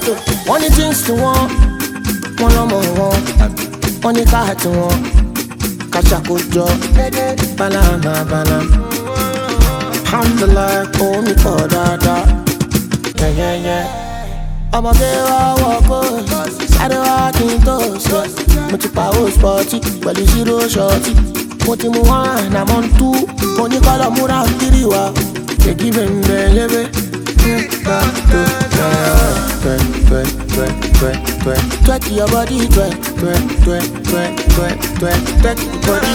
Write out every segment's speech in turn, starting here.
mọ́tò, wọ́n ní jeans tí wọ́n lọ́mọ wọn, wọ́n ní káà tí wọ́n kàṣàkójọ balama balama. Alhamdulillah, kò mí pọ̀ dáadáa. Ọmọge wa wọ́pọ̀, sáré wá kí n tó ṣe. Mo ti pa ó spọ́tì pẹ̀lú zero ṣọ́ọ̀tì. Mo ti mú one, I'm on two. Mo ní kọ́lọ̀ múra kiri wa. Èkì bẹ̀rẹ̀ lébé. Twerk your body, twerk your body,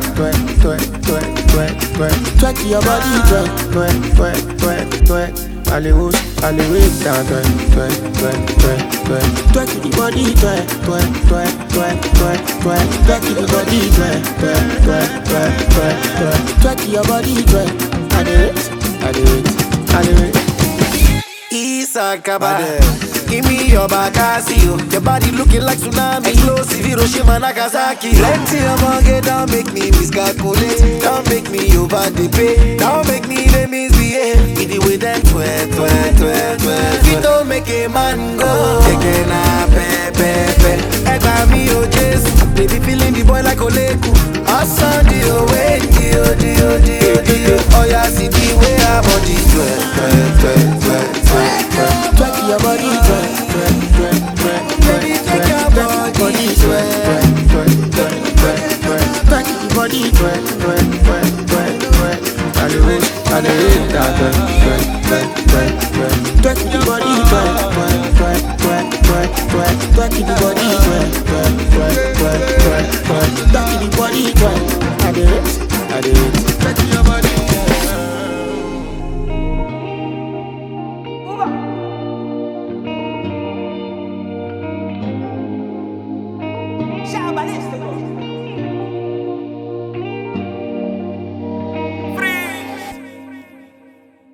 twerk your body, twerk. Hollywood, down, twerk the body, twerk the body, twerk your body, twerk. I do it. Isakaba, give me your Bakasio. Your body looking like tsunami, explosive Hiroshima, Nagasaki. Plenty of money, don't make me miscalculate. Don't make me over the pay. Don't make me the misbehave. With the way them twerk. If don't make a man go, again pepe. Eba mi o Jesus, baby feeling the boy like Oleku. Awesome dio. Oh yeah, see the way our body twerk. Twerk your body, twerk. Baby, twerk your body, twerk. Twerk your body, twerk. I do it,